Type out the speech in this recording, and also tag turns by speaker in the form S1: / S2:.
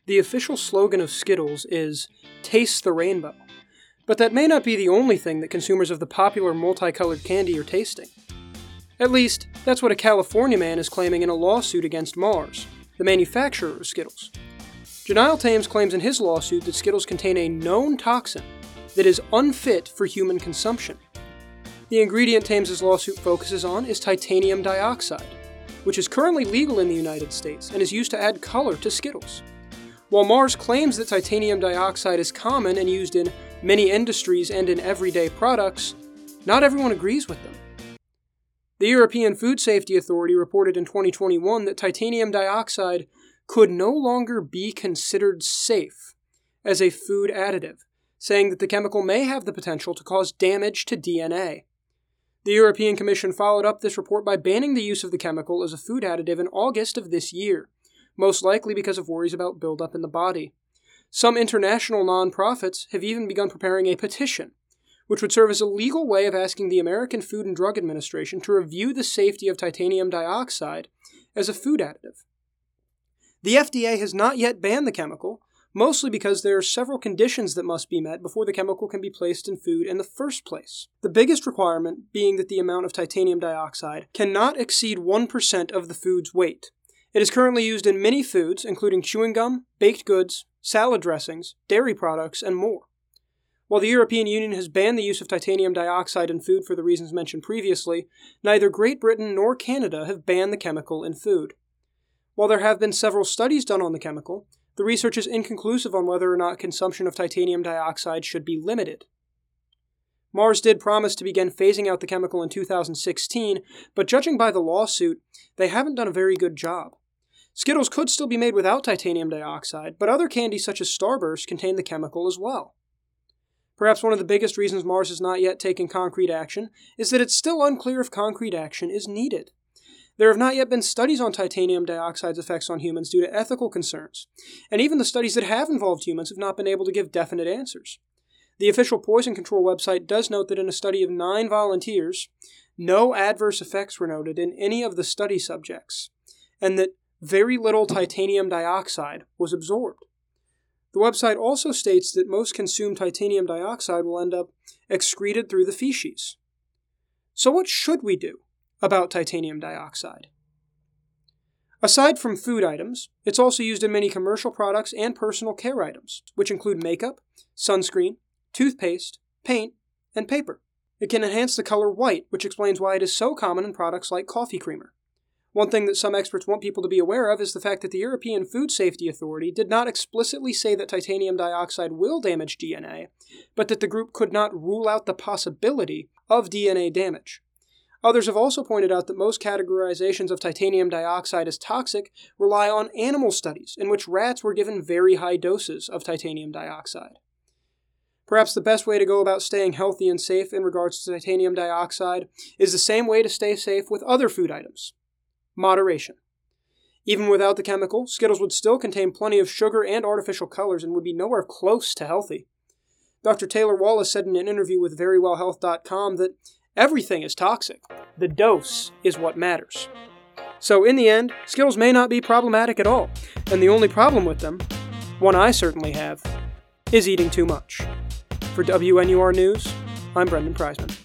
S1: The official slogan of Skittles is, "Taste the rainbow." But that may not be the only thing that consumers of the popular multicolored candy are tasting. At least, that's what a California man is claiming in a lawsuit against Mars, the manufacturer of Skittles. Janile Thames claims in his lawsuit that Skittles contain a known toxin that is unfit for human consumption. The ingredient Thames' lawsuit focuses on is titanium dioxide, which is currently legal in the United States and is used to add color to Skittles. While Mars claims that titanium dioxide is common and used in many industries and in everyday products, not everyone agrees with them. The European Food Safety Authority reported in 2021 that titanium dioxide could no longer be considered safe as a food additive, saying that the chemical may have the potential to cause damage to DNA. The European Commission followed up this report by banning the use of the chemical as a food additive in August of this year, most likely because of worries about buildup in the body. Some international nonprofits have even begun preparing a petition, which would serve as a legal way of asking the American Food and Drug Administration to review the safety of titanium dioxide as a food additive. The FDA has not yet banned the chemical, mostly because there are several conditions that must be met before the chemical can be placed in food in the first place. The biggest requirement being that the amount of titanium dioxide cannot exceed 1% of the food's weight. It is currently used in many foods, including chewing gum, baked goods, salad dressings, dairy products, and more. While the European Union has banned the use of titanium dioxide in food for the reasons mentioned previously, neither Great Britain nor Canada have banned the chemical in food. While there have been several studies done on the chemical, the research is inconclusive on whether or not consumption of titanium dioxide should be limited. Mars did promise to begin phasing out the chemical in 2016, but judging by the lawsuit, they haven't done a very good job. Skittles could still be made without titanium dioxide, but other candies such as Starburst contain the chemical as well. Perhaps one of the biggest reasons Mars has not yet taken concrete action is that it's still unclear if concrete action is needed. There have not yet been studies on titanium dioxide's effects on humans due to ethical concerns, and even the studies that have involved humans have not been able to give definite answers. The official poison control website does note that in a study of 9 volunteers, no adverse effects were noted in any of the study subjects, and that very little titanium dioxide was absorbed. The website also states that most consumed titanium dioxide will end up excreted through the feces. So what should we do about titanium dioxide? Aside from food items, it's also used in many commercial products and personal care items, which include makeup, sunscreen, toothpaste, paint, and paper. It can enhance the color white, which explains why it is so common in products like coffee creamer. One thing that some experts want people to be aware of is the fact that the European Food Safety Authority did not explicitly say that titanium dioxide will damage DNA, but that the group could not rule out the possibility of DNA damage. Others have also pointed out that most categorizations of titanium dioxide as toxic rely on animal studies in which rats were given very high doses of titanium dioxide. Perhaps the best way to go about staying healthy and safe in regards to titanium dioxide is the same way to stay safe with other food items: moderation. Even without the chemical, Skittles would still contain plenty of sugar and artificial colors and would be nowhere close to healthy. Dr. Taylor Wallace said in an interview with verywellhealth.com that everything is toxic. The dose is what matters. So in the end, Skittles may not be problematic at all, and the only problem with them, one I certainly have, is eating too much. For WNUR News, I'm Brendan Preisman.